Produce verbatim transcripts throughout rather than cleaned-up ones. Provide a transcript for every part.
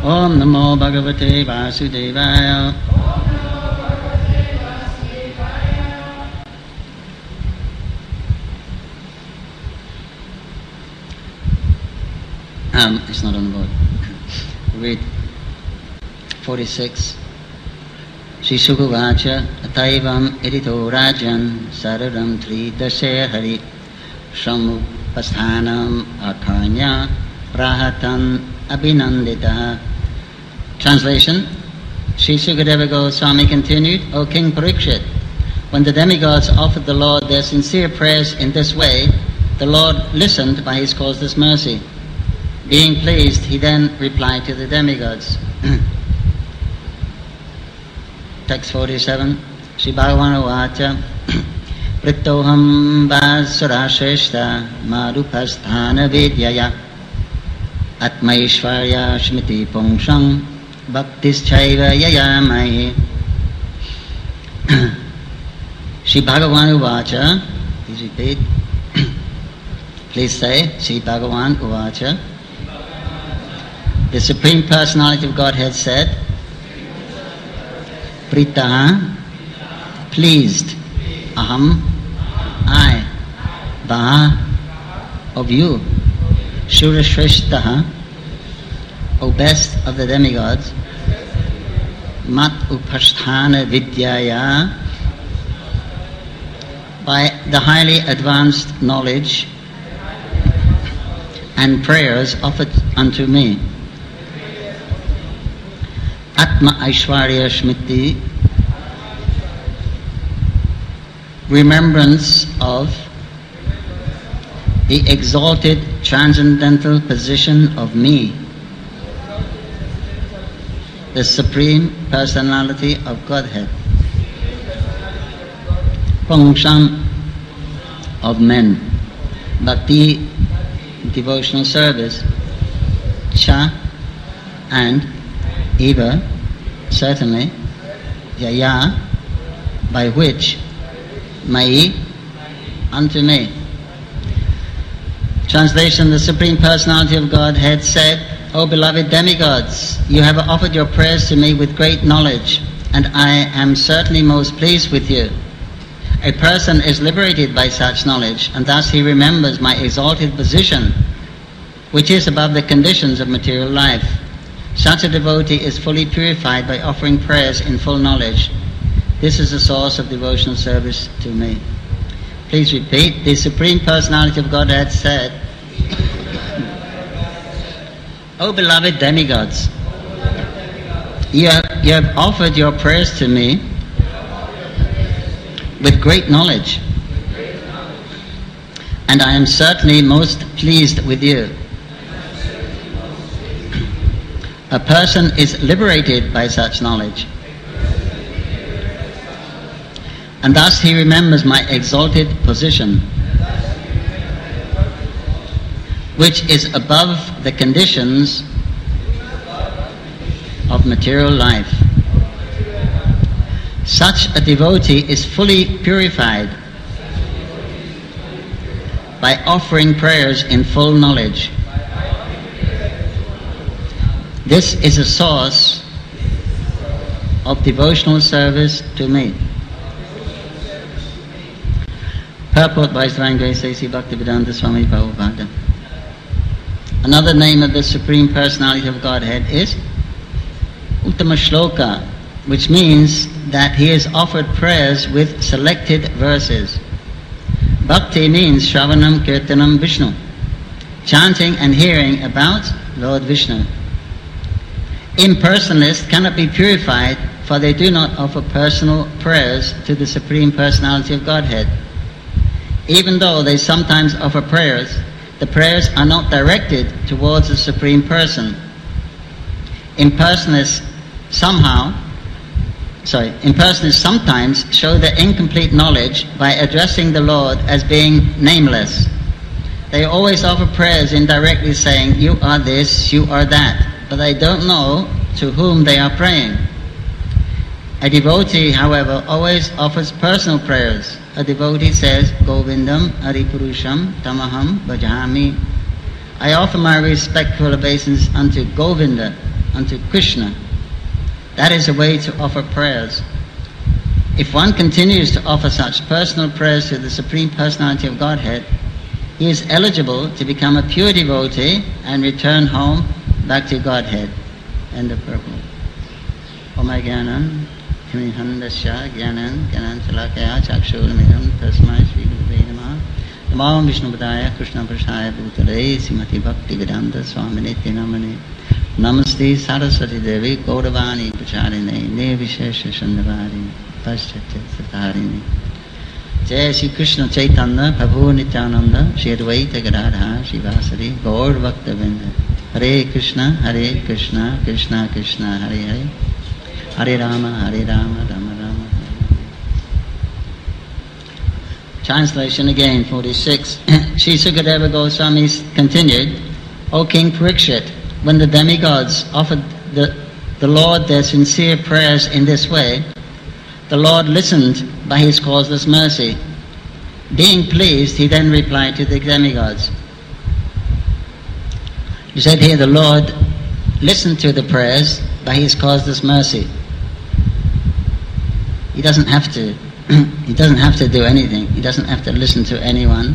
Om Namo Bhagavate Vasudevaya. Um, it's not on the board. Read forty-six. Shri Sukavacha Ataivam Edito Rajan Sararam Tri Dashe Hari Shamupasthanam Akarnya Rahatan Abhinandita. Translation. Shri Sukadeva Goswami continued, O King Parikshit, when the demigods offered the Lord their sincere prayers in this way, the Lord listened by his causeless mercy. Being pleased, he then replied to the demigods. Text forty-seven. Shri Bhagavan Uvacha Prittoham Vasura Marupasthana Vidyaya Atmaishvarya Shmiti Pongsham Bhaktischaiva Yayamai. Shri Bhagavan Uvacha. Please repeat. Please say, Shri Bhagavan Uvacha. The Supreme Personality of Godhead said, Pritaha, pleased, Aham, I, Vaha, of you, Shurashrishtaha, O best of the demigods, Mat Upashthana Vidyaya, by the highly advanced knowledge and prayers offered unto me. Atma Aishwarya Shmiti, remembrance of the exalted transcendental position of me, the Supreme Personality of Godhead. Pongsham, of men. Bhakti, devotional service. Cha, and Eva, certainly. Yaya, by which. Mai, unto me. Translation. The Supreme Personality of Godhead said, O beloved demigods, you have offered your prayers to me with great knowledge, and I am certainly most pleased with you. A person is liberated by such knowledge, and thus he remembers my exalted position, which is above the conditions of material life. Such a devotee is fully purified by offering prayers in full knowledge. This is the source of devotional service to me. Please repeat. The Supreme Personality of Godhead said, O beloved demigods, you have, you have offered your prayers to me with great knowledge, and I am certainly most pleased with you. A person is liberated by such knowledge, and thus he remembers my exalted position, which is above the conditions of material life. Such a devotee is fully purified by offering prayers in full knowledge. This is a source of devotional service to me. Purport by His Divine Grace A C Bhaktivedanta Swami Prabhupada. Another name of the Supreme Personality of Godhead is Uttama Shloka, which means that he has offered prayers with selected verses. Bhakti means Shravanam Kirtanam Vishnu, chanting and hearing about Lord Vishnu. Impersonalists cannot be purified, for they do not offer personal prayers to the Supreme Personality of Godhead. Even though they sometimes offer prayers, the prayers are not directed towards the Supreme Person. Impersonalists somehow, sorry, impersonalists sometimes show their incomplete knowledge by addressing the Lord as being nameless. They always offer prayers indirectly saying, you are this, you are that, but they don't know to whom they are praying. A devotee, however, always offers personal prayers. A devotee says, Govindam Aripurusham Tamaham Bhajami. I offer my respectful obeisance unto Govinda, unto Krishna. That is a way to offer prayers. If one continues to offer such personal prayers to the Supreme Personality of Godhead, he is eligible to become a pure devotee and return home back to Godhead. End of purport. Om Gyanam Himhandasya Gyanan Gyanan Chalakaya Chakshurmidam Tasmai Shri Gurave Namah. Namo Vishnupadaya Krishna Prasaya Bhutale Srimati Bhakti Vedanta Swamini Namane. Namaste Saraswati Devi Gauravani Pracharine Nirvishesha Shandavari Paschatya Satarini. Jai Shri Krishna Chaitanya Prabhu Nityananda Shri Advaita Gadadhar Shivasari Gaur Bhaktavinda. Hare Krishna Hare Krishna Krishna Krishna Hare Hare Hare Rama Hare Rama Rama Rama Hare. Translation again, forty-six. Shri Sukadeva Goswami continued, O King Parikshit, when the demigods offered the, the Lord their sincere prayers in this way, the Lord listened by his causeless mercy. Being pleased, he then replied to the demigods. He said here, the Lord listened to the prayers by his causeless mercy. He doesn't have to. He doesn't have to do anything. He doesn't have to listen to anyone.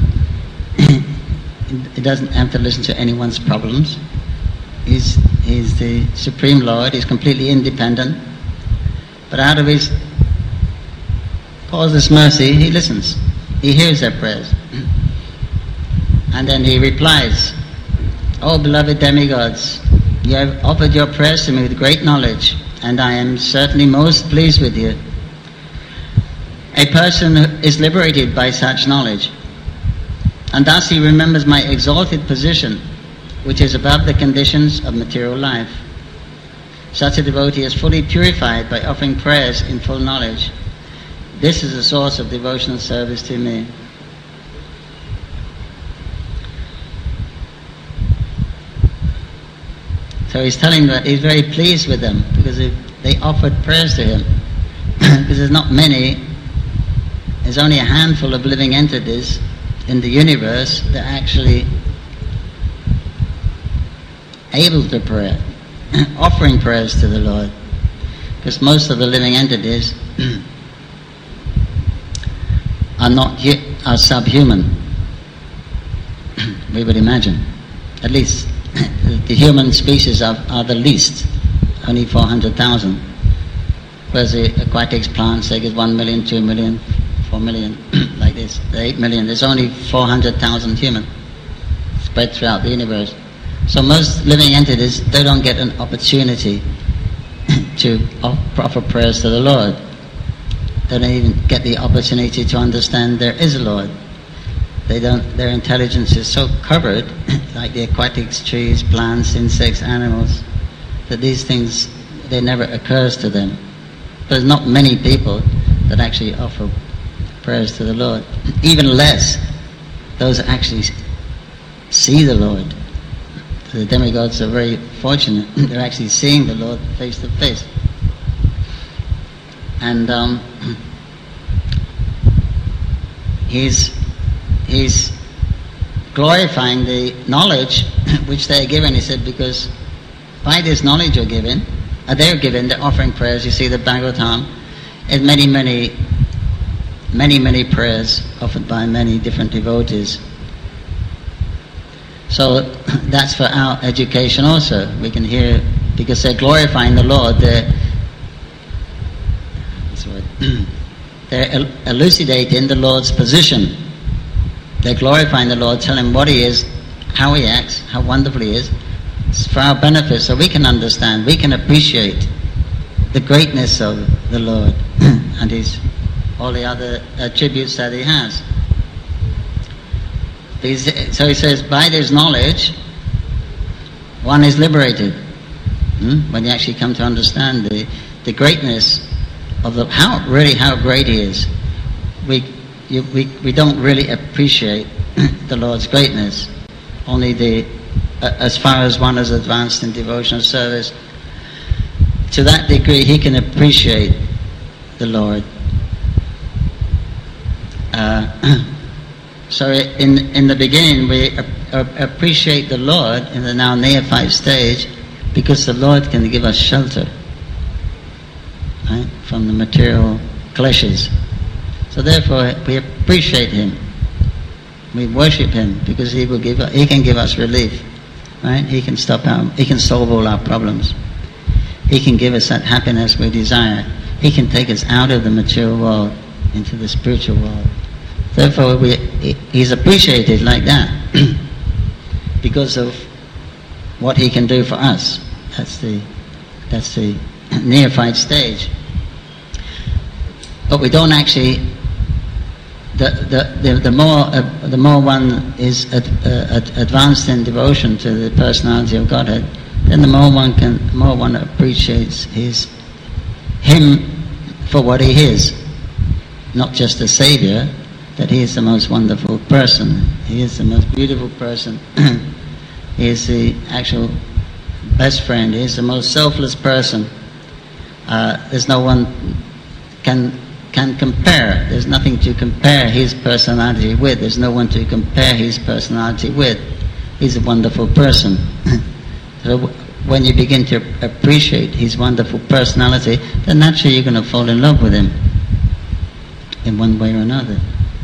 He doesn't have to listen to anyone's problems. He's, he's the Supreme Lord. He's completely independent. But out of his causeless mercy, he listens. He hears their prayers. And then he replies, O beloved demigods, you have offered your prayers to me with great knowledge, and I am certainly most pleased with you. A person is liberated by such knowledge, and thus he remembers my exalted position, which is above the conditions of material life. Such a devotee is fully purified by offering prayers in full knowledge. This is a source of devotional service to me. So he's telling them that he's very pleased with them because they offered prayers to him. Because there's not many, there's only a handful of living entities in the universe that are actually able to pray, offering prayers to the Lord. Because most of the living entities are not are subhuman. We would imagine, at least. The human species are, are the least, only four hundred thousand. Whereas the aquatics, plants, they get one million, two million, four million, like this, eight million. There's only four hundred thousand human spread throughout the universe. So most living entities, they don't get an opportunity to offer prayers to the Lord. They don't even get the opportunity to understand there is a Lord. They don't, their intelligence is so covered, like the aquatics, trees, plants, insects, animals, that these things, they never occurs to them. There's not many people that actually offer prayers to the Lord. Even less those that actually see the Lord. The demigods are very fortunate. They're actually seeing the Lord face to face. And um, he's He's glorifying the knowledge which they are given. He said, because by this knowledge you're given, uh, they're given, they're offering prayers. You see the Bhagavatam, and many, many, many, many prayers offered by many different devotees. So that's for our education also. We can hear, because they're glorifying the Lord, they're, what's the word? They're elucidating the Lord's position. They're glorifying the Lord, telling him what he is, how he acts, how wonderful he is. It's for our benefit, so we can understand, we can appreciate the greatness of the Lord and his all the other attributes that he has. So he says, by this knowledge, one is liberated. Hmm? When you actually come to understand the, the greatness of the, how really how great he is. We You, we, we don't really appreciate the Lord's greatness. Only the, uh, as far as one is advanced in devotional service, to that degree he can appreciate the Lord. Uh, so in in the beginning we ap- appreciate the Lord in the now neophyte stage because the Lord can give us shelter, right, from the material kleshas. So therefore we appreciate Him. We worship Him because He will give. He can give us relief, right? He can stop our. He can solve all our problems. He can give us that happiness we desire. He can take us out of the material world into the spiritual world. Therefore, we, He's appreciated like that because of what He can do for us. That's the that's the neophyte stage. But we don't actually. The the the, the more uh, the more one is ad, uh, ad, advanced in devotion to the personality of Godhead, then the more one can, the more one appreciates his Him for what He is, not just a savior. That He is the most wonderful person. He is the most beautiful person. He is the actual best friend. He is the most selfless person. Uh, there's no one can can compare. There's nothing to compare His personality with. There's no one to compare His personality with. He's a wonderful person. So when you begin to appreciate His wonderful personality, then naturally you're going to fall in love with Him in one way or another.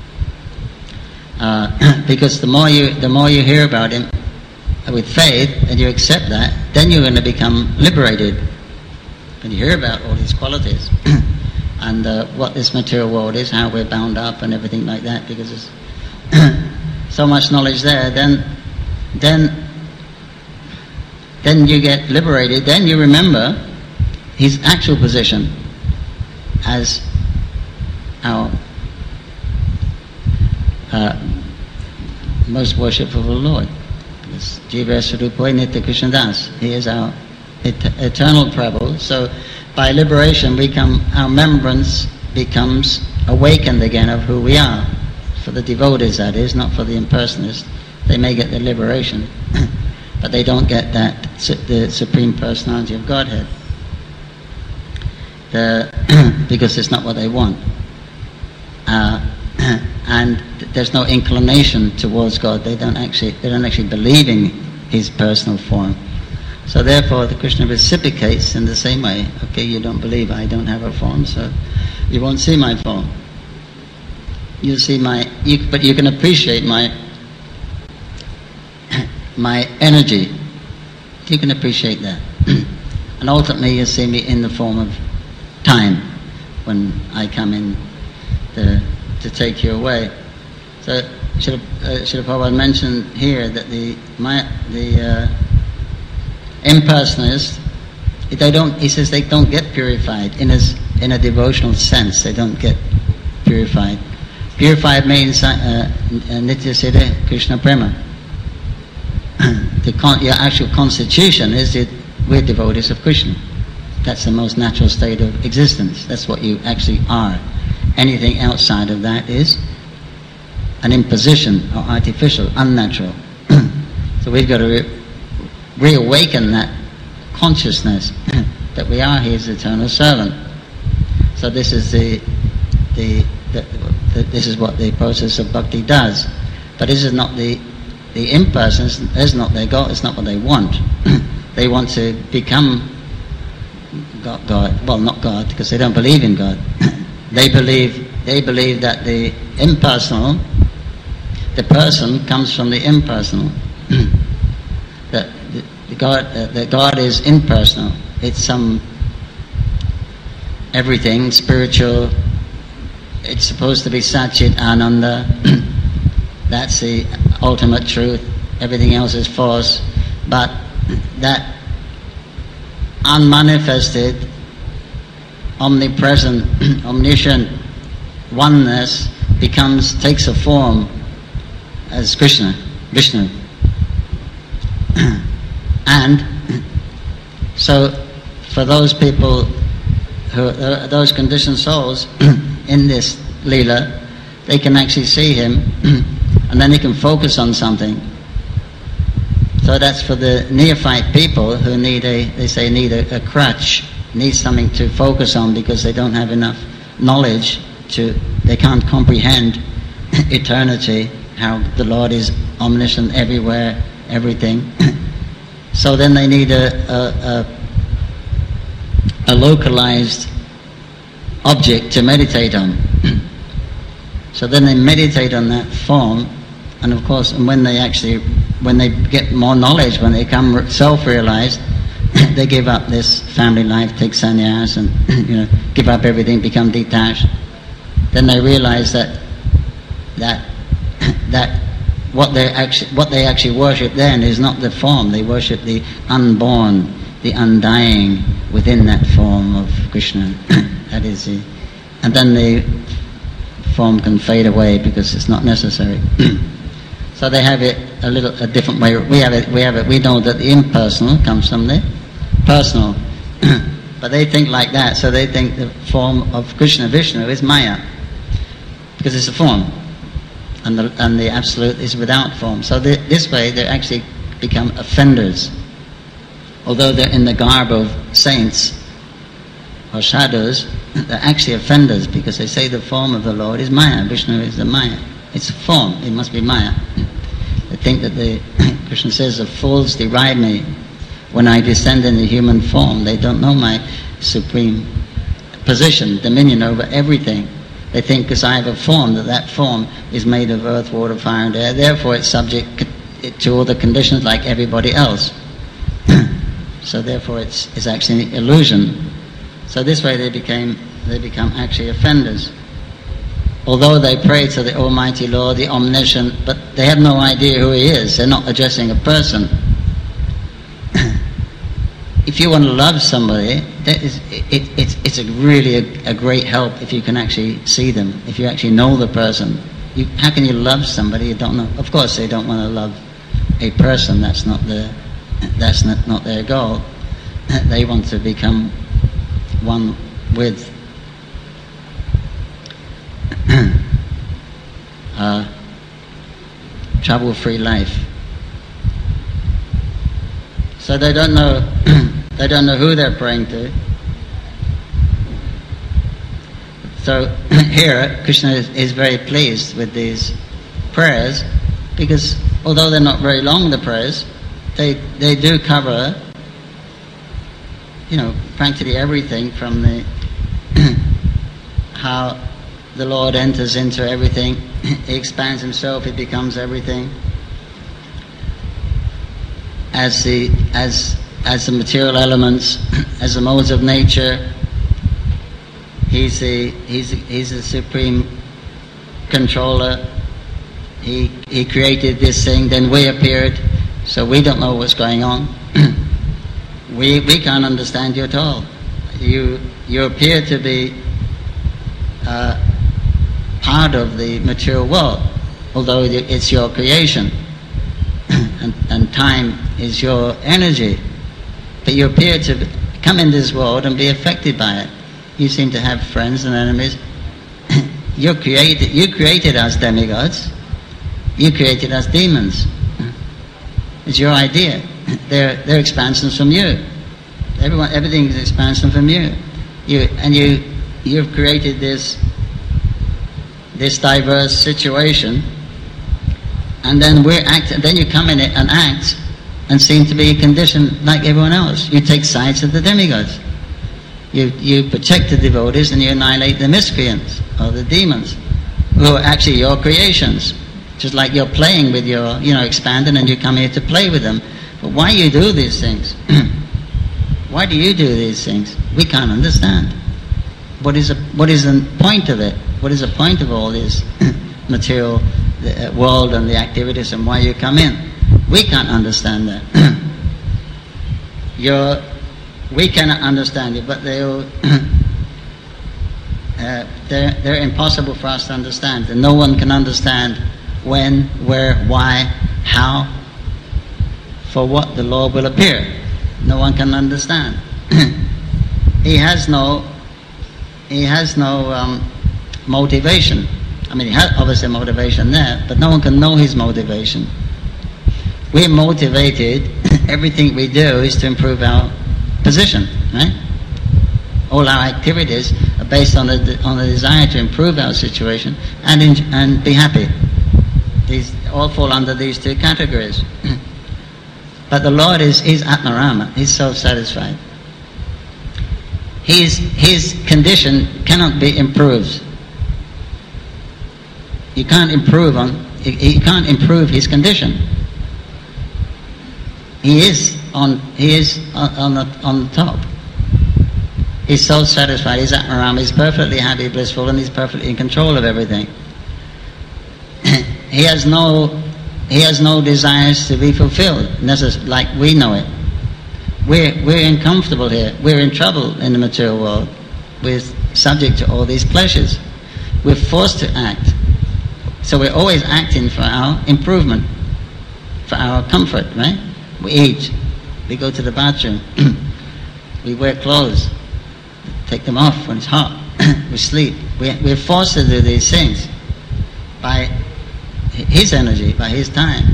Uh, because the more you the more you hear about Him with faith and you accept that, then you're going to become liberated. When you hear about all these qualities and uh, what this material world is, how we're bound up and everything like that, because there's so much knowledge there, then then then you get liberated. Then you remember His actual position as our Uh, most worshipful Lord. Jiva Swarupa Nitya Krishna Das. He is our et- eternal Prabhu. So by liberation we come, our remembrance becomes awakened again of who we are. For the devotees, that is, not for the impersonalists. They may get the liberation, but they don't get that, the Supreme Personality of Godhead. The because it's not what they want. Uh, and there's no inclination towards God. They don't actually they don't actually believe in His personal form. So therefore the Krishna reciprocates in the same way. Okay, you don't believe I don't have a form, so you won't see my form. You'll see my you, but you can appreciate my my energy. You can appreciate that. And ultimately you'll see me in the form of time when I come in the to take you away. So Srila uh, Prabhupada mentioned here that the my, the uh, impersonalists, they don't. He says they don't get purified in as in a devotional sense. They don't get purified. Purified means uh, Nitya Siddha Krishna Prema. The con- your actual constitution is that we're devotees of Krishna. That's the most natural state of existence. That's what you actually are. Anything outside of that is an imposition or artificial, unnatural. So we've got to re- reawaken that consciousness that we are His eternal servant. So this is the, the, the, the this is what the process of bhakti does. But this is not the the impersonals. It's not their goal. It's not what they want. They want to become God, God. Well, not God, because they don't believe in God. They believe they believe that the impersonal, the person comes from the impersonal. that the, the God, uh, that God is impersonal. It's some everything spiritual. It's supposed to be Satchit Ananda. That's the ultimate truth. Everything else is false. But that unmanifested, omnipresent, omniscient oneness becomes, takes a form as Krishna, Vishnu. And so for those people, who uh, those conditioned souls in this Leela, they can actually see Him and then they can focus on something. So that's for the neophyte people who need a, they say need a, a crutch, need something to focus on because they don't have enough knowledge to, they can't comprehend eternity, how the Lord is omniscient everywhere, everything. So then they need a, a, a, a localized object to meditate on. So then they meditate on that form, and of course, and when they actually, when they get more knowledge, when they become self-realized, they give up this family life, take sannyas, and you know, give up everything, become detached. Then they realize that that that what they actually what they actually worship then is not the form. They worship the unborn, the undying within that form of Krishna. That is the, and then the form can fade away because it's not necessary. So they have it a little a different way. We have it. We have it. We know that the impersonal comes from the personal, but they think like that. So they think the form of Krishna Vishnu is Maya because it's a form, and the and the absolute is without form. So they, this way they actually become offenders, although they're in the garb of saints or sadhus. They're actually offenders because they say the form of the Lord is Maya. Vishnu is the Maya. It's a form. It must be Maya. They think that the Krishna says the fools deride me when I descend in the human form. They don't know my supreme position, dominion over everything. They think because I have a form, that that form is made of earth, water, fire and air. Therefore it's subject to all the conditions like everybody else. So therefore it's, it's actually an illusion. So this way they became they become actually offenders. Although they pray to the Almighty Lord, the Omniscient, but they have no idea who He is. They're not addressing a person. If you want to love somebody, that is, it, it, it's a really a, a great help if you can actually see them, if you actually know the person. You, how can you love somebody you don't know? Of course they don't want to love a person. That's not the that's not, not their goal. They want to become one with uh, trouble-free life. So they don't know they don't know who they're praying to. So here Krishna is, is very pleased with these prayers because although they're not very long, the prayers, they they do cover, you know, practically everything from the how the Lord enters into everything, He expands Himself, He becomes everything. As the as as the material elements, as the modes of nature, He's the He's He's the supreme controller. He He created this thing, then we appeared, so we don't know what's going on. we we can't understand you at all. You you appear to be uh, part of the material world, although it's your creation, and, and time is your energy. But you appear to come in this world and be affected by it. You seem to have friends and enemies. you created you created us demigods. You created us demons. It's your idea. They're they're expansions from you. Everyone, everything is expansion from you. You and you you've created this this diverse situation, and then we're act. Then you come in it and act, and seem to be conditioned like everyone else. You take sides of the demigods. You you protect the devotees and you annihilate the miscreants or the demons, who are actually your creations. Just like you're playing with your, you know, expanding, and you come here to play with them. But why you do these things? Why do you do these things? We can't understand. What is a, what is the point of it? What is the point of all this material the, uh, world and the activities, and why you come in? We can't understand that. You're, we cannot understand it, but they're, uh, they're, they're impossible for us to understand. And no one can understand when, where, why, how, for what the Lord will appear. No one can understand. He has no, he has no um, motivation. I mean, he has obviously motivation there, but no one can know his motivation. We're motivated, everything we do is to improve our position, right? All our activities are based on the, on the desire to improve our situation and, in, and be happy. These all fall under these two categories. But the Lord is, is Atmarama, he's self-satisfied. His, his condition cannot be improved. You can't improve on, he can't improve his condition. He is on, he is on, on, the, on the top. He's self-satisfied, he's Atmarama, he's perfectly happy, blissful, and he's perfectly in control of everything. He has no, he has no desires to be fulfilled, and that's just like we know it. We're, we're uncomfortable here, we're in trouble in the material world, we're subject to all these pleasures. We're forced to act. So we're always acting for our improvement, for our comfort, right? We eat, we go to the bathroom, we wear clothes, take them off when it's hot, we sleep. We're, we're forced to do these things by his energy, by his time.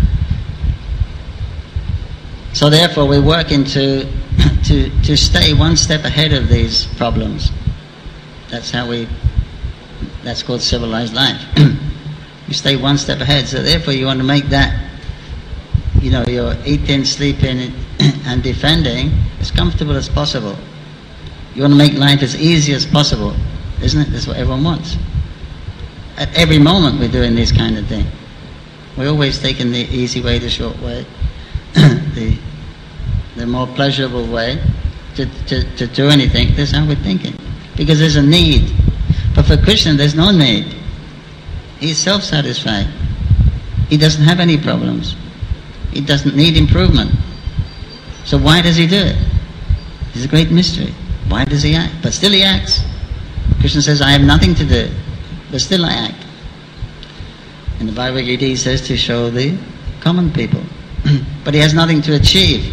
So therefore we're working to, to, to stay one step ahead of these problems. That's how we, that's called civilized life. You stay one step ahead, so therefore you want to make that, you know, your eating, sleeping and defending as comfortable as possible. You want to make life as easy as possible, isn't it? That's what everyone wants. At every moment we're doing this kind of thing. We're always taking the easy way, the short way, the, the more pleasurable way to, to, to do anything. That's how we're thinking. Because there's a need. But for Krishna there's no need. He's self-satisfied. He doesn't have any problems. He doesn't need improvement. So why does he do it? It's a great mystery. Why does he act? But still he acts. Krishna says, I have nothing to do, but still I act. In the Bhagavad Gita he says to show the common people. But he has nothing to achieve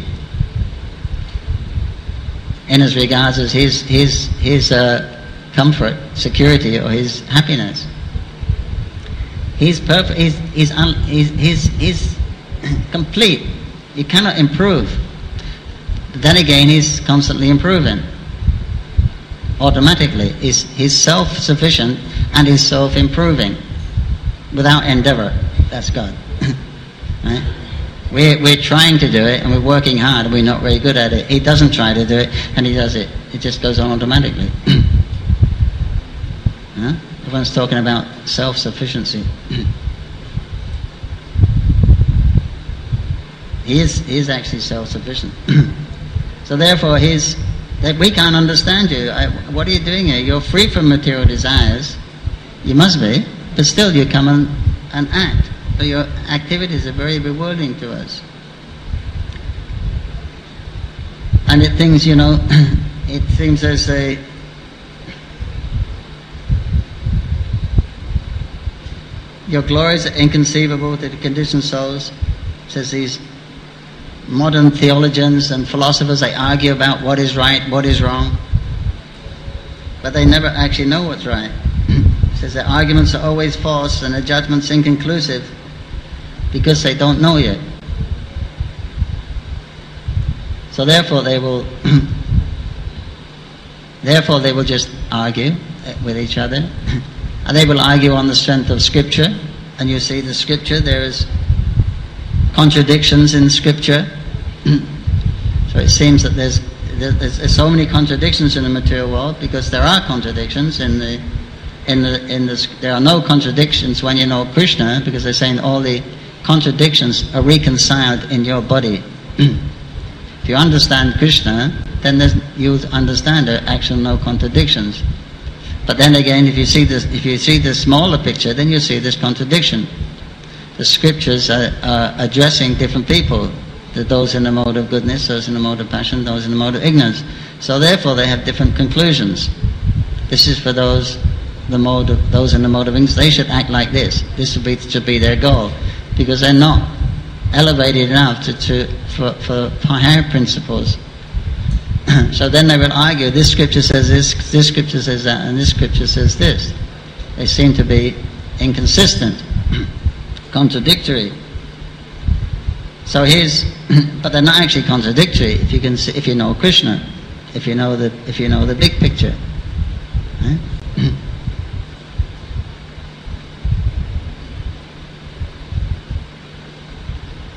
in as regards as his, his, his uh, comfort, security, or his happiness. He's perfect, he's, he's, un, he's, he's, he's complete. He cannot improve. But then again, he's constantly improving. Automatically. He's, he's self-sufficient and he's self-improving. Without endeavor. That's God. Right? We're, we're trying to do it and we're working hard and we're not very good at it. He doesn't try to do it and he does it. It just goes on automatically. Huh? Everyone's talking about self-sufficiency. he is he is actually self-sufficient. So therefore, he's that we can't understand you. I, what are you doing here? You're free from material desires. You must be, but still you come and, and act. So your activities are very rewarding to us. And it things, you know, it seems as a your glories are inconceivable to the conditioned souls. Says these modern theologians and philosophers, they argue about what is right, what is wrong, but they never actually know what's right. Says their arguments are always false and their judgments inconclusive because they don't know yet. So therefore they will therefore they will just argue with each other. And they will argue on the strength of scripture, and you see the scripture, there is contradictions in scripture. So it seems that there's, there's, there's so many contradictions in the material world because there are contradictions in the in the in the there are no contradictions when you know Krishna, because they're saying all the contradictions are reconciled in your body. If you understand Krishna, then there's, you understand there are actually no contradictions. But then again, if you see this, if you see the smaller picture, then you see this contradiction. The scriptures are, are addressing different people. Those in the mode of goodness, those in the mode of passion, those in the mode of ignorance. So therefore, they have different conclusions. This is for those, the mode of those in the mode of ignorance. They should act like this. This should be should be their goal, because they're not elevated enough to, to for, for higher principles. So then they will argue, this scripture says this, this scripture says that, and this scripture says this. They seem to be inconsistent, contradictory. So here's, but they're not actually contradictory if you can see, if you know Krishna, if you know the if you know the big picture. Right?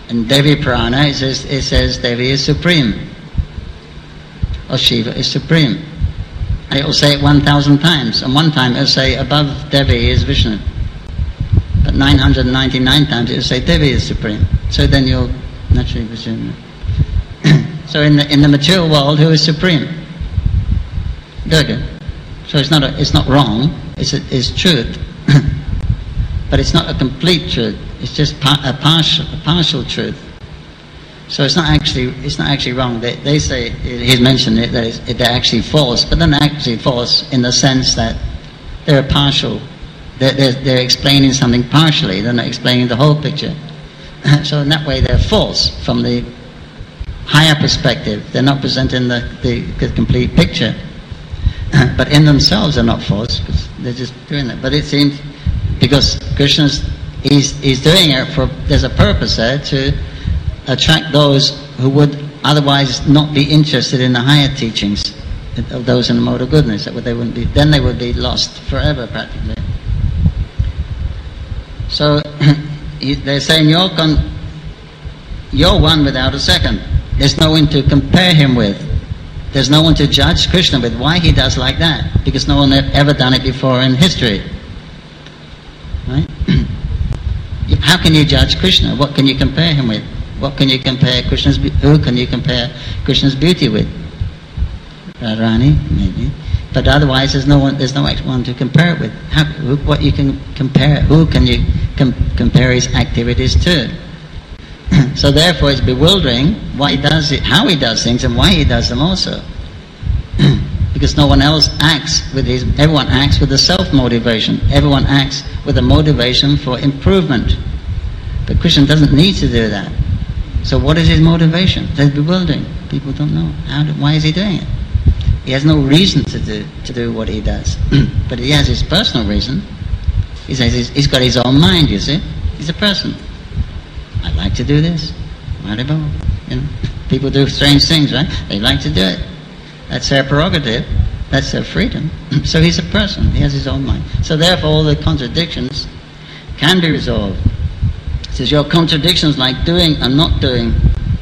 in Devi Purana it says, it says Devi is supreme, or Shiva is supreme. And it will say it one thousand times, and one time it will say above Devi is Vishnu. But nine hundred ninety-nine times it will say Devi is supreme. So then you'll naturally presume. So in the, in the material world, who is supreme? Durga. So it's not a, it's not wrong. It's a, it's truth, but it's not a complete truth. It's just par, a partial a partial truth. So it's not actually it's not actually wrong. They, they say he's mentioned it that it's, it, they're actually false, but they're not actually false in the sense that they're partial. They're, they're, they're explaining something partially. They're not explaining the whole picture. So in that way, they're false from the higher perspective. They're not presenting the, the, the complete picture. But in themselves, they're not false because they're just doing that. But it seems because Krishna's he's, he's doing it for there's a purpose there to attract those who would otherwise not be interested in the higher teachings of those in the mode of goodness. That would they wouldn't be. Then they would be lost forever, practically. So they're saying you're con- you're one without a second. There's no one to compare him with. There's no one to judge Krishna with why he does like that, because no one had ever done it before in history. Right? How can you judge Krishna? What can you compare him with? What can you compare Krishna's? Who can you compare Krishna's beauty with? Radharani, maybe. But otherwise, there's no one. There's no one to compare it with. How, who, what you can compare? Who can you com- compare his activities to? So therefore, it's bewildering what he does, it, how he does things, and why he does them also. Because no one else acts with his. Everyone acts with a self-motivation. Everyone acts with a motivation for improvement. But Krishna doesn't need to do that. So what is his motivation? It's bewildering. People don't know. How do, why is he doing it? He has no reason to do to do what he does. But he has his personal reason. He says he's, he's got his own mind, you see. He's a person. I like to do this. You know, people do strange things, right? They like to do it. That's their prerogative. That's their freedom. So he's a person. He has his own mind. So therefore all the contradictions can be resolved. It says your contradictions like doing and not doing,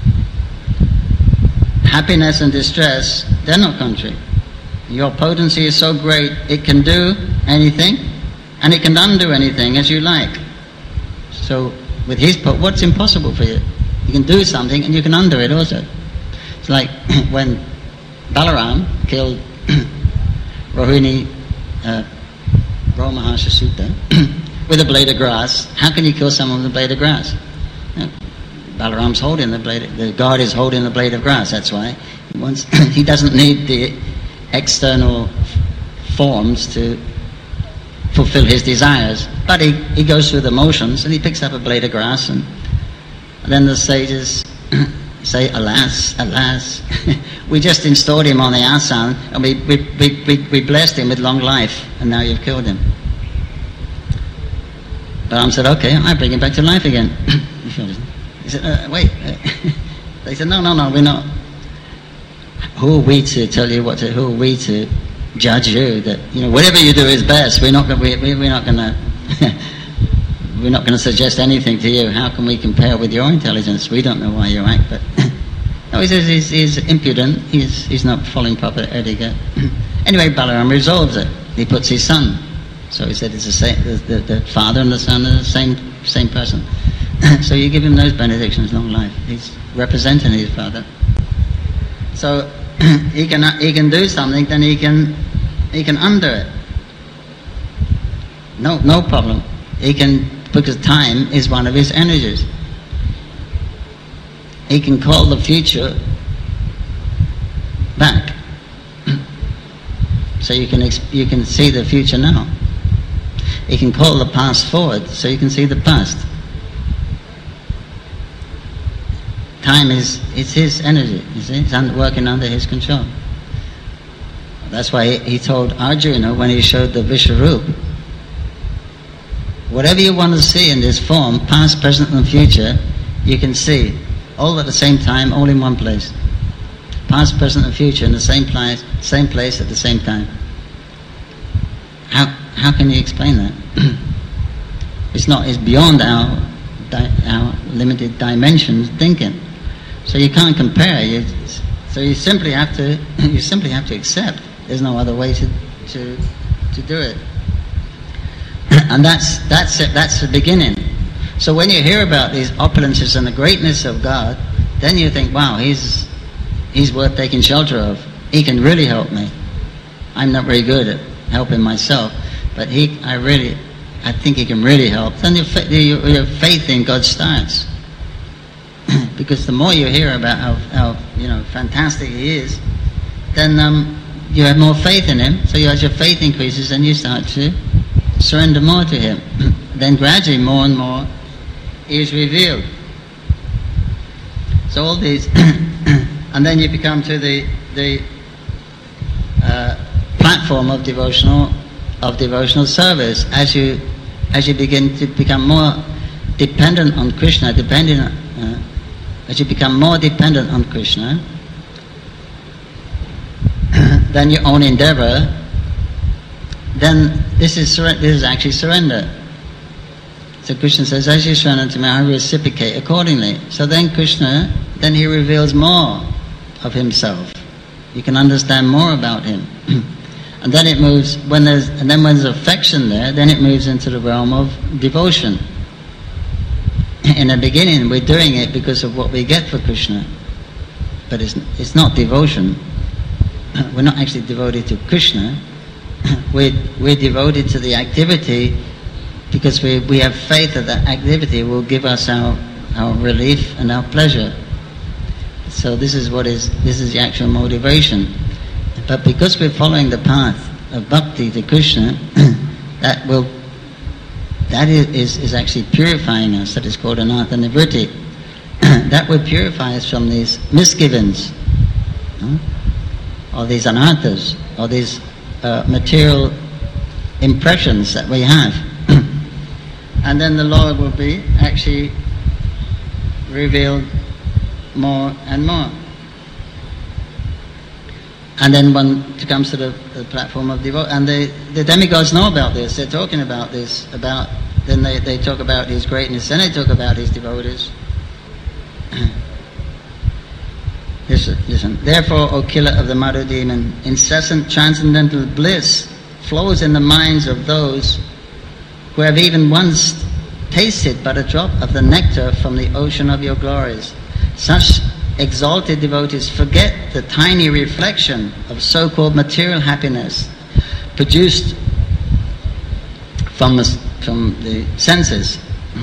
happiness and distress, they're not contrary. Your potency is so great, it can do anything and it can undo anything as you like. So with his pot, what's impossible for you? You can do something and you can undo it also. It's like when Balaram killed Rohini uh, Romahasha Sutta with a blade of grass. How can you kill someone with a blade of grass? You know, Balaram's holding the blade, the god is holding the blade of grass, that's why. He, wants, he doesn't need the external forms to fulfill his desires, but he, he goes through the motions and he picks up a blade of grass, and, and then the sages say, alas, alas, we just installed him on the asana and we, we, we, we, we blessed him with long life and now you've killed him. Balaram said, okay, I bring him back to life again. He said, uh, wait. They said, no, no, no, we're not. Who are we to tell you what to, who are we to judge you that, you know, whatever you do is best. We're not going we, we, we're not going to we're not going to suggest anything to you. How can we compare with your intelligence? We don't know why you act, but no, he says he's, he's impudent. He's he's not following proper etiquette. Anyway, Balaram resolves it. He puts his son. So he said it's the same. The, the, the father and the son are the same same person. So you give him those benedictions, long life. He's representing his father. So he can he can do something, then he can he can undo it. No no problem. He can, because time is one of his energies. He can call the future back. So you can you can see the future now. He can call the past forward, so you can see the past. Time is it's his energy, you see, it's working under his control. That's why he told Arjuna when he showed the Vishwarup, whatever you want to see in this form, past, present and future, you can see, all at the same time, all in one place. Past, present and future in the same place, same place at the same time. How how can you explain that? It's not, it's beyond our di- our limited dimensions thinking. So you can't compare. You, so you simply have to you simply have to accept. There's no other way to to to do it. And that's that's it. That's the beginning. So when you hear about these opulences and the greatness of God, then you think, wow, he's he's worth taking shelter of. He can really help me. I'm not very good at helping myself, but he, I really, I think he can really help. Then your, your, your faith in God starts. Because the more you hear about how, how you know fantastic he is, then um, you have more faith in him. So as your faith increases, then you start to surrender more to him. Then gradually, more and more, he is revealed. So all these, and then you become to the the uh, platform of devotional of devotional service as you as you begin to become more dependent on Krishna, dependent uh, as you become more dependent on Krishna, then your own endeavor. Then this is this is actually surrender. So Krishna says, as you surrender to me, I reciprocate accordingly. So then Krishna, then he reveals more of himself. You can understand more about him. And then it moves, when there's, and then when there's affection there, then it moves into the realm of devotion. In the beginning, we're doing it because of what we get for Krishna. But it's, it's not devotion. We're not actually devoted to Krishna. We're, we're devoted to the activity because we, we have faith that that activity will give us our, our relief and our pleasure. So this is what is, this is the actual motivation. But because we're following the path of bhakti to Krishna, that will, that is, is actually purifying us. That is called anartha nivritti. That will purify us from these misgivings, no? Or these anarthas, or these uh, material impressions that we have. And then the Lord will be actually revealed more and more. And then one comes to the, the platform of devotion, and they, the demigods know about this. They're talking about this. About then they, they talk about his greatness. Then they talk about his devotees. listen, listen. Therefore, O killer of the Madhu demon, incessant transcendental bliss flows in the minds of those who have even once tasted but a drop of the nectar from the ocean of your glories. Such exalted devotees forget the tiny reflection of so-called material happiness produced from the, from the senses.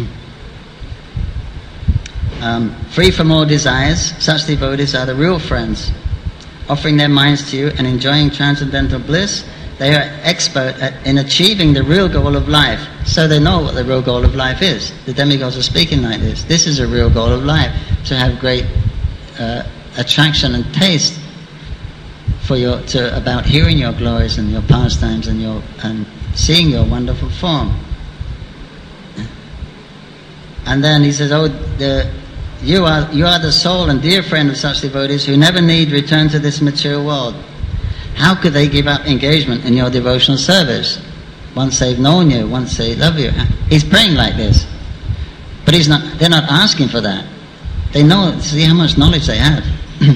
Um, free from all desires, such devotees are the real friends. Offering their minds to you and enjoying transcendental bliss, they are expert at, in achieving the real goal of life. So they know what the real goal of life is. The demigods are speaking like this. This is a real goal of life, to have great uh, attraction and taste for your to about hearing your glories and your pastimes and your and seeing your wonderful form. And then he says, "Oh, the, you are you are the soul and dear friend of such devotees who never need return to this material world. How could they give up engagement in your devotional service once they've known you, once they love you?" He's praying like this, but he's not. They're not asking for that. They know. See how much knowledge they have.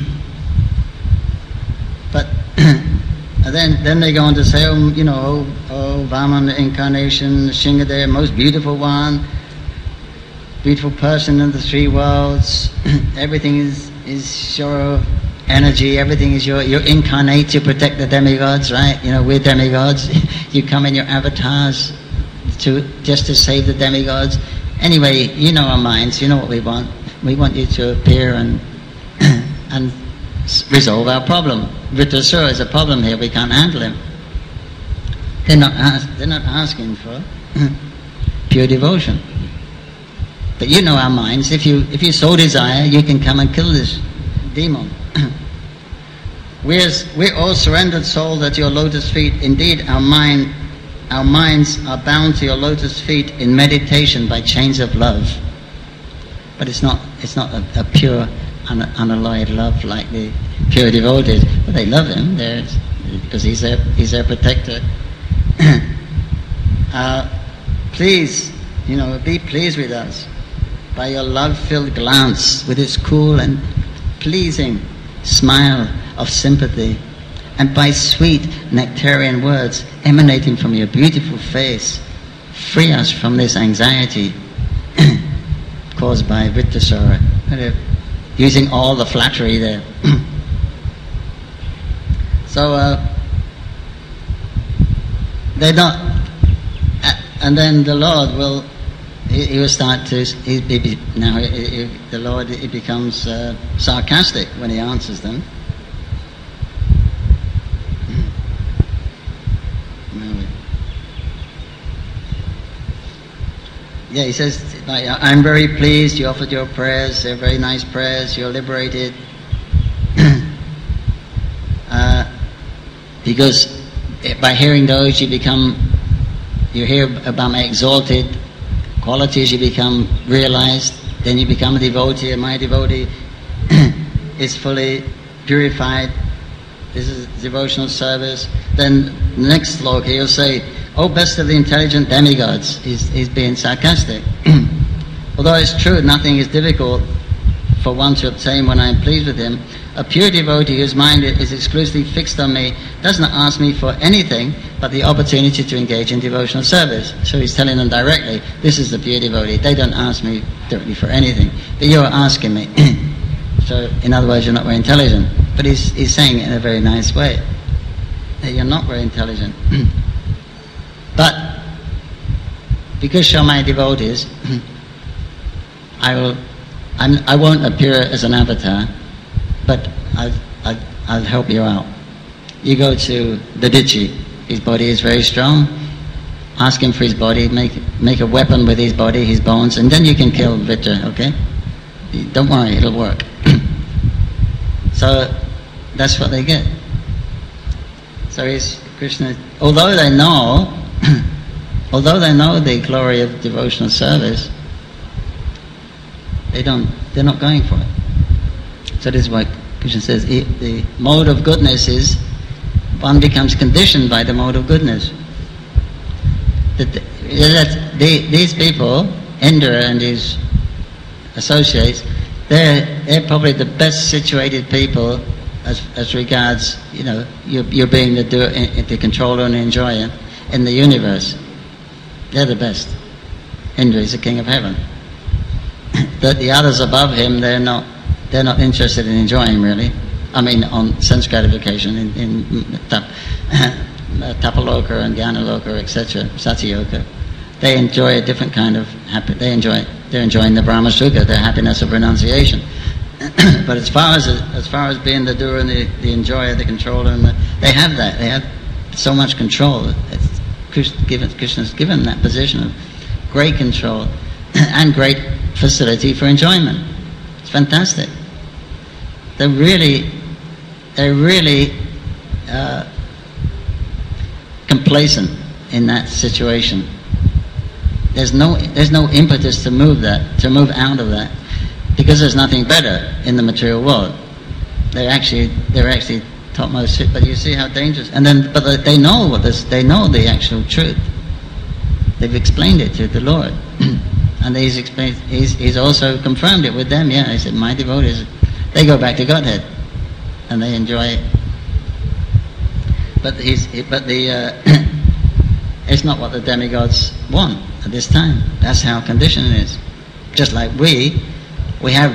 But and then then they go on to say, oh, you know, oh, oh Vaman incarnation, Shingadev, most beautiful one, beautiful person in the three worlds. Everything is is your energy. Everything is your. You're incarnate to protect the demigods, right? You know, we're demigods. You come in your avatars to just to save the demigods. Anyway, you know our minds. You know what we want. We want you to appear and and resolve our problem. Vritrasura is a problem here. We can't handle him. They're not ask, They're not asking for pure devotion. But you know our minds. If you if you so desire, you can come and kill this demon. We're we're all surrendered souls at your lotus feet. Indeed, our mind, our minds are bound to your lotus feet in meditation by chains of love. But it's not it's not a, a pure, un, unalloyed love like the pure devotees. But they love him there because he's their he's their protector. uh, please, you know, be pleased with us. by your love-filled glance with its cool and pleasing smile of sympathy, and by sweet nectarian words emanating from your beautiful face, free us from this anxiety caused by Vrittasara. Using all the flattery there. So uh, they don't, uh, and then the Lord will, he, he will start to, he, he, now he, he, the Lord, he becomes uh, sarcastic when he answers them. Yeah, he says, like, I'm very pleased you offered your prayers, they're very nice prayers, you're liberated. uh, because by hearing those you become, you hear about my exalted qualities, you become realized, then you become a devotee, and my devotee is fully purified. This is devotional service. Then the next sloka he'll say, oh, best of the intelligent demigods. He's, he's being sarcastic. Although it's true, nothing is difficult for one to obtain when I am pleased with him. A pure devotee whose mind is exclusively fixed on me does not ask me for anything but the opportunity to engage in devotional service. So he's telling them directly, this is the pure devotee. They don't ask me directly for anything, but you're asking me. So in other words, you're not very intelligent. But he's, he's saying it in a very nice way, that you're not very intelligent. But because you're my devotees, I will, I'm, I won't appear as an avatar, but I'll, I'll, I'll help you out. You go to the Dichi, his body is very strong, ask him for his body, make, make a weapon with his body, his bones, and then you can kill Vritra, okay? Don't worry, it'll work. So that's what they get. So he's, Krishna, although they know, although they know the glory of devotional service, they don't, they're not going for it. So this is what Krishna says, the mode of goodness is, one becomes conditioned by the mode of goodness. That, that they, these people, Indra and his associates, they're, they're probably the best situated people as, as regards, you know, you're, you're being the, do, the controller and enjoyer in the universe. They're the best. Indra is the king of heaven. The, the others above him, they're not, they're not interested in enjoying really. I mean, on sense gratification in, in tap, Tapaloka and Gyanaloka, et cetera, Satyayoka. They enjoy a different kind of happy. They enjoy. They're enjoying the Brahma Sukha, the happiness of renunciation. But as far as as far as being the doer and the, the enjoyer, the controller, and the, they have that. They have so much control. It's, Krishna, Krishna's given that position of great control and great facility for enjoyment. It's fantastic. They're really, they're really uh, complacent in that situation. There's no, there's no impetus to move that, to move out of that, because there's nothing better in the material world. They're actually, they're actually topmost. But you see how dangerous. And then, but they know what this. They know the actual truth. They've explained it to the Lord, and he's explained. He's, he's also confirmed it with them. Yeah, he said, my devotees, they go back to Godhead, and they enjoy it. But he's, but the, uh, it's not what the demigods want at this time. That's how conditioning is. Just like we, we have,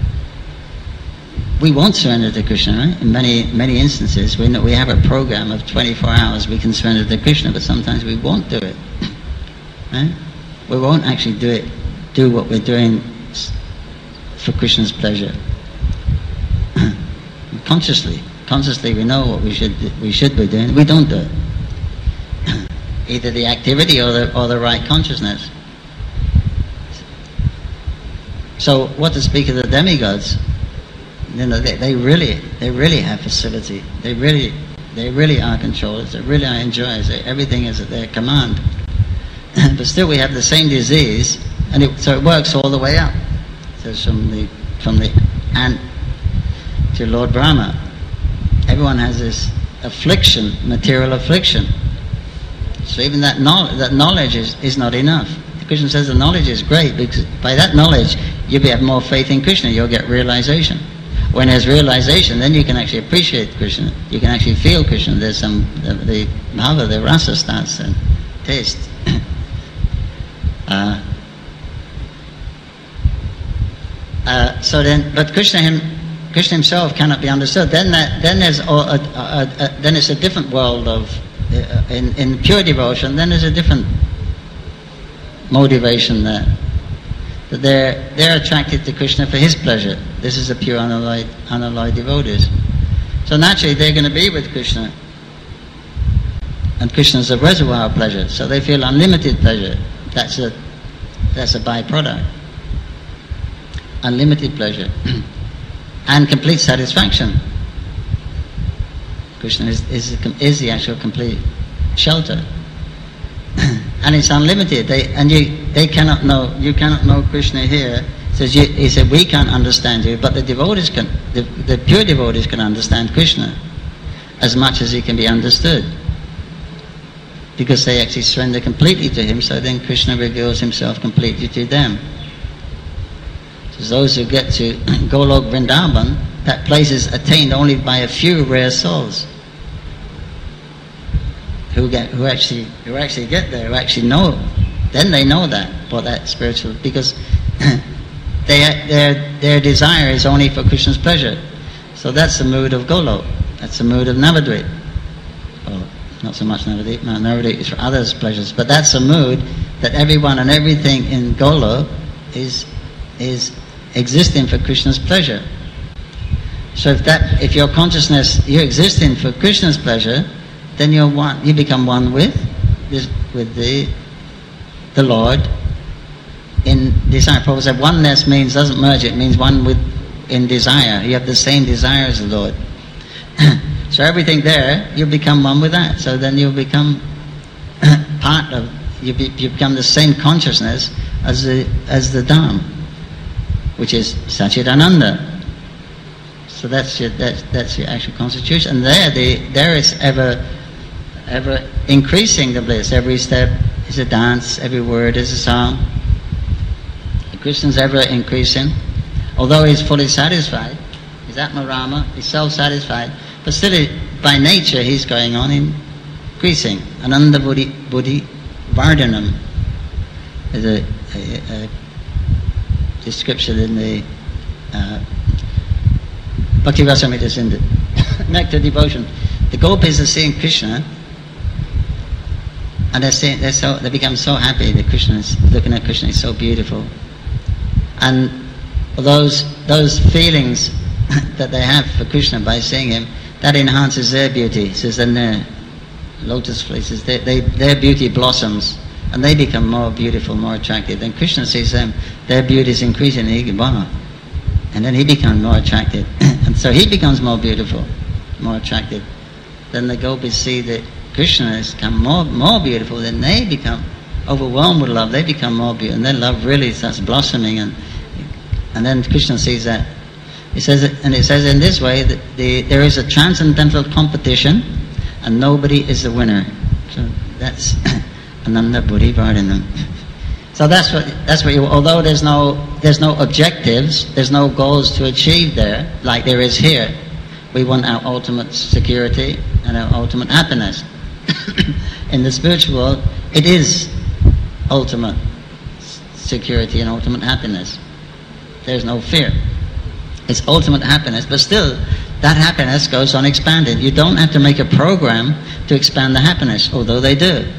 we won't surrender to Krishna, right? In many, many instances, we know we have a program of twenty-four hours we can surrender to Krishna, but sometimes we won't do it, right? We won't actually do it, do what we're doing for Krishna's pleasure. Consciously, consciously we know what we should we should be doing. We don't do it. Either the activity or the or the right consciousness. So, what to speak of the demigods? You know, they, they really they really have facility. They really they really are controllers. They really are enjoyers. They, everything is at their command. But still, we have the same disease, and it, so it works all the way up. So from the from the ant to Lord Brahma, everyone has this affliction, material affliction. So even that knowledge, that knowledge is, is not enough. Krishna says the knowledge is great, because by that knowledge you'll have more faith in Krishna, you'll get realization. When there's realization, then you can actually appreciate Krishna. You can actually feel Krishna. There's some, the, the bhava, the rasa starts to taste. uh, uh, so then, but Krishna him, Krishna himself cannot be understood. Then that, then there's a, a, a, a, then it's a different world of, uh, in, in pure devotion, then there's a different motivation there. That they're, they're attracted to Krishna for his pleasure. This is the pure unalloyed, unalloyed devotees. So naturally they're going to be with Krishna. And Krishna is a reservoir of pleasure, so they feel unlimited pleasure. That's a, that's a byproduct. Unlimited pleasure. And complete satisfaction. Krishna is, is, is the actual complete shelter. And it's unlimited. They, and you, they cannot know, you cannot know Krishna here. Says you, he said, we can't understand you, but the devotees can, the, the pure devotees can understand Krishna as much as he can be understood. Because they actually surrender completely to him, so then Krishna reveals himself completely to them. So those who get to Golok Vrindavan, that place is attained only by a few rare souls. Who get, who actually, who actually get there, who actually know, then they know that, for that spiritual, because they, their, their desire is only for Krishna's pleasure. So that's the mood of Golok, that's the mood of Navadvip. Well, not so much Navadvip, no, Navadvip is for others' pleasures, but that's the mood that everyone and everything in Golok is, is existing for Krishna's pleasure. So if that, if your consciousness, you're existing for Krishna's pleasure, then you're one, you become one with this, with the the Lord in desire. Prabhupada said oneness means, doesn't merge, it means one with in desire. You have the same desire as the Lord. So everything there, you become one with that. So then you become part of, you, be, you become the same consciousness as the as the Dham, which is Satchidananda. So that's your that's that's your actual constitution. And there the there is ever ever increasing the bliss. Every step is a dance, every word is a song. The Krishna's ever increasing. Although he's fully satisfied, he's Atmarama, he's self-satisfied, but still he, by nature he's going on increasing. Ananda Buddhi, Buddhi Vardhanam is a, a, a description in the uh, Bhakti-rasamrita Sindhu, Nectar Devotion. The gopis are seeing Krishna, and they're seeing, they're so, they become so happy that Krishna is, looking at Krishna is so beautiful. And those those feelings that they have for Krishna by seeing him, that enhances their beauty. It says then their lotus places, they, they, their beauty blossoms, and they become more beautiful, more attractive. Then Krishna sees them, their beauty is increasing, and he goes, wow. And then he becomes more attractive. And so he becomes more beautiful, more attractive. Then the gopis see that Krishna has become more, more beautiful, then they become overwhelmed with love, they become more beautiful, and then love really starts blossoming, and and then Krishna sees that. He says, and it says in this way that the, there is a transcendental competition, and nobody is the winner. So that's Ananda Buddhi Vardhanam. So that's what that's what you. Although there's no there's no objectives, there's no goals to achieve there like there is here. We want our ultimate security and our ultimate happiness. In the spiritual world, it is ultimate security and ultimate happiness. There's no fear. It's ultimate happiness, but still, that happiness goes on expanding. You don't have to make a program to expand the happiness, although they do.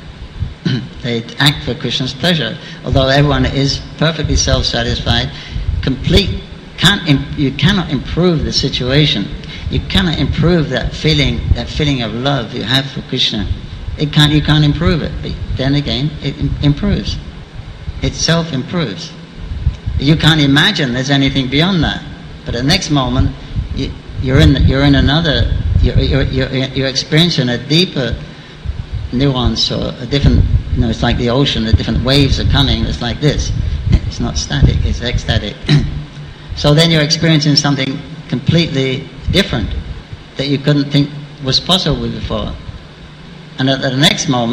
They act for Krishna's pleasure. Although everyone is perfectly self-satisfied, complete, can't imp- you cannot improve the situation. You cannot improve that feeling, that feeling of love you have for Krishna. It can't, you can't improve it. But then again, it im- improves. It self-improves. You can't imagine there's anything beyond that. But the next moment, you, you're in you're in another, you're, you're, you're, you're experiencing a deeper nuance, or a different, you know, it's like the ocean, the different waves are coming, it's like this. It's not static, it's ecstatic. So then you're experiencing something completely different that you couldn't think was possible before. And at the next moment,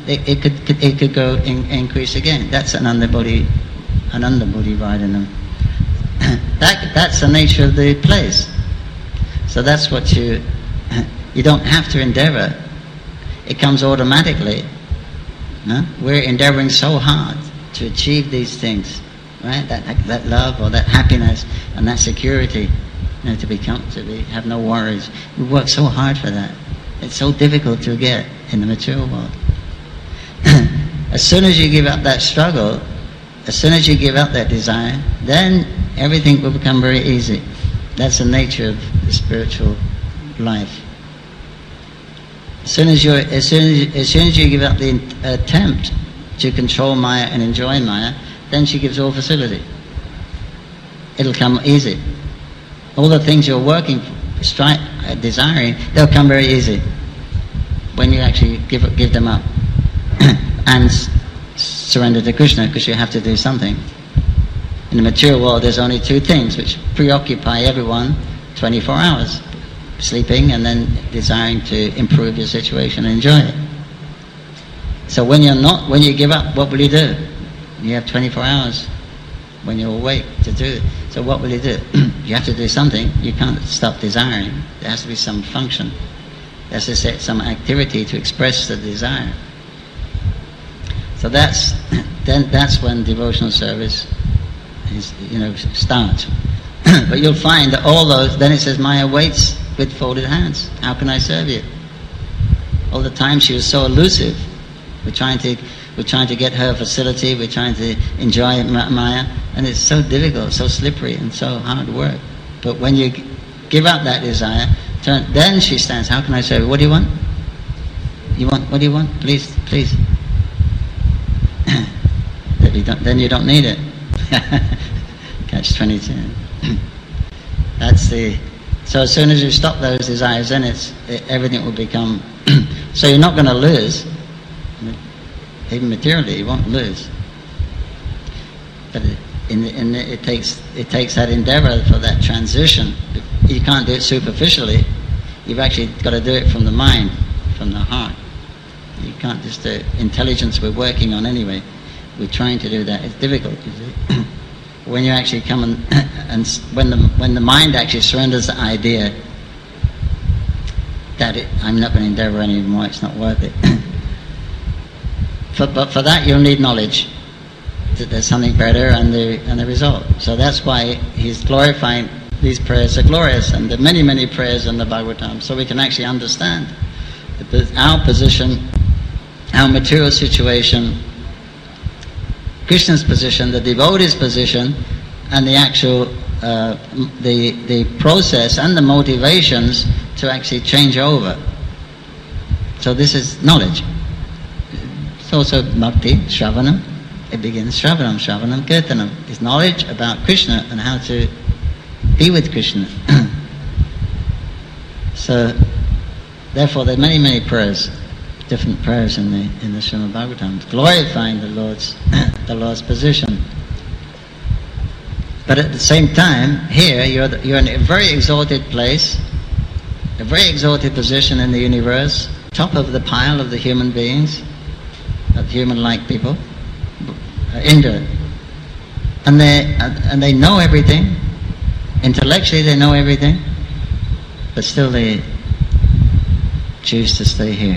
it, it could, could it could go in, increase again. That's an underbody, an underbody Vaidanam. that that's the nature of the place. So that's what you you don't have to endeavor. It comes automatically. No? We're endeavoring so hard to achieve these things, right? That that love or that happiness and that security, you know, to become to be have no worries. We work so hard for that. It's so difficult to get in the material world. As soon as you give up that struggle, as soon as you give up that desire, then everything will become very easy. That's the nature of the spiritual life. As soon as you, as soon as, as soon as you give up the attempt to control Maya and enjoy Maya, then she gives all facility. It'll come easy. All the things you're working for, stri- uh, desiring, they'll come very easy when you actually give give them up and s- surrender to Krishna, because you have to do something. In the material world, there's only two things which preoccupy everyone twenty-four hours: sleeping and then desiring to improve your situation and enjoy it. So when you're not, when you give up, what will you do? You have twenty-four hours when you're awake to do it. So what will you do? You have to do something. You can't stop desiring. There has to be some function. There has to be some activity to express the desire. So that's then that's when devotional service is, you know, starts. But you'll find that all those, then it says, Maya waits with folded hands. How can I serve you? All the time she was so elusive. We're trying to we're trying to get her facility, we're trying to enjoy Maya, and it's so difficult, so slippery and so hard work. But when you give up that desire, turn, then she stands, how can I serve you? What do you want? You want, what do you want? Please, please. Then you don't, then you don't need it. Catch twenty-two. That's the... So as soon as you stop those desires, then it's it, everything will become... So you're not going to lose. Even materially, you won't lose. But in the, in the, it takes it takes that endeavor for that transition. You can't do it superficially. You've actually got to do it from the mind, from the heart. You can't just do it. Intelligence we're working on anyway. We're trying to do that. It's difficult, you see. When you actually come and, and when the when the mind actually surrenders the idea that it, I'm not going to endeavor anymore, it's not worth it. For, but for that you'll need knowledge that there's something better and the and the result. So that's why he's glorifying these prayers are glorious, and the many many prayers in the Bhagavatam, so we can actually understand that our position, our material situation, Krishna's position, the devotee's position, and the actual uh, the the process and the motivations to actually change over. So this is knowledge. It's also bhakti, shravanam. It begins shravanam, shravanam, kirtanam. It's knowledge about Krishna and how to be with Krishna. So, therefore, there are many, many prayers, different prayers in the in the Srimad Bhagavatam, glorifying the Lord's the Lord's position. But at the same time, here you're the, you're in a very exalted place, a very exalted position in the universe, top of the pile of the human beings, of human-like people, uh, Indra, and they uh, and they know everything. Intellectually, they know everything, but still they choose to stay here.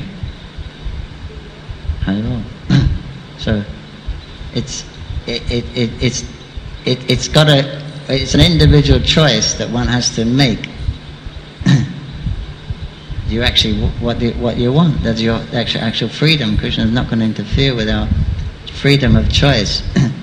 So it's it, it, it it's it, it's got a it's an individual choice that one has to make. You actually what do, what you want. That's your actual actual freedom. Krishna is not going to interfere with our freedom of choice.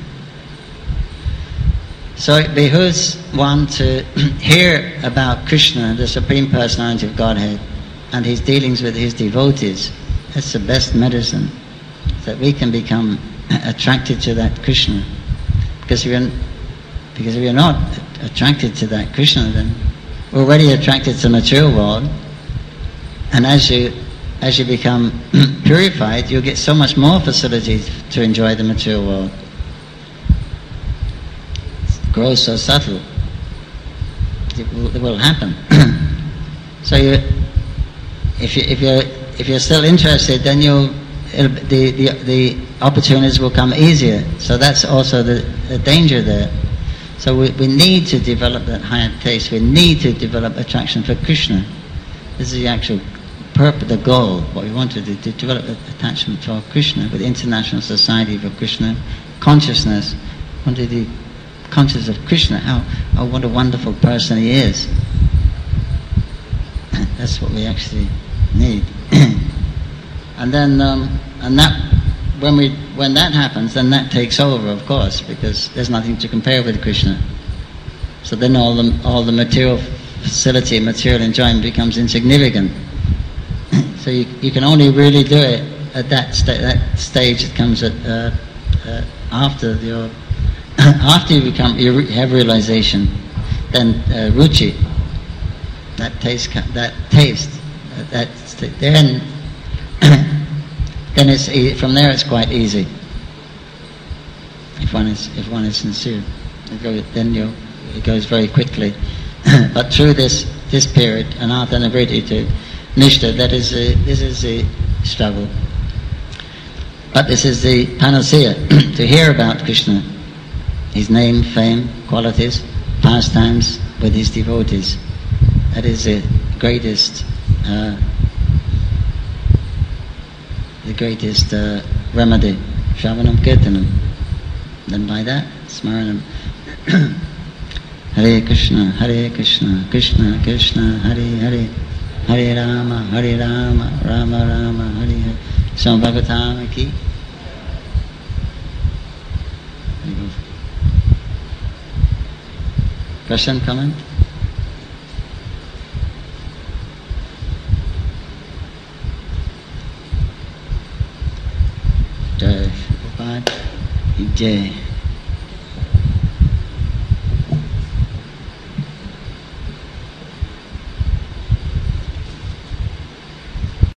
So it behooves one to hear about Krishna, the Supreme Personality of Godhead, and his dealings with his devotees. That's the best medicine, that we can become attracted to that Krishna. Because if you're, because if you're not attracted to that Krishna, then we're already attracted to the material world. And as you as you become purified, you'll get so much more facilities to enjoy the material world. It grows so subtle. It will, it will happen. So you, if you if you're if you're still interested, then you'll the, the, the opportunities will come easier. So that's also the, the danger there. So we, we need to develop that higher taste. We need to develop attraction for Krishna. This is the actual purpose, the goal, what we want to do, to develop attachment for Krishna, with the International Society for Krishna Consciousness. We want to be conscious of Krishna, how, oh, what a wonderful person he is. That's what we actually need. And then, um, and that, when we, when that happens, then that takes over, of course, because there's nothing to compare with Krishna. So then all the all the material facility, material enjoyment becomes insignificant. So you you can only really do it at that sta- that stage. It comes at uh, uh, after your after you become you re- have realization. Then uh, ruchi, that taste, that taste, uh, that st- then. Then it's e- from there it's quite easy. If one is if one is sincere, it goes, then you it goes very quickly. But through this this period, anartha nivritti to nishta, that is a, this is the struggle. But this is the panacea to hear about Krishna, his name, fame, qualities, pastimes with his devotees. That is the greatest. Uh, the greatest uh, remedy, Shravanam Kirtanam. Then by that, Smaranam. Hare Krishna, Hare Krishna, Krishna Krishna, Hare Hare, Hare Rama, Hare Rama, Rama Rama, Hare Hare. So Bhagavatam ki. Question, comment? Jai Prabhupada, Jai.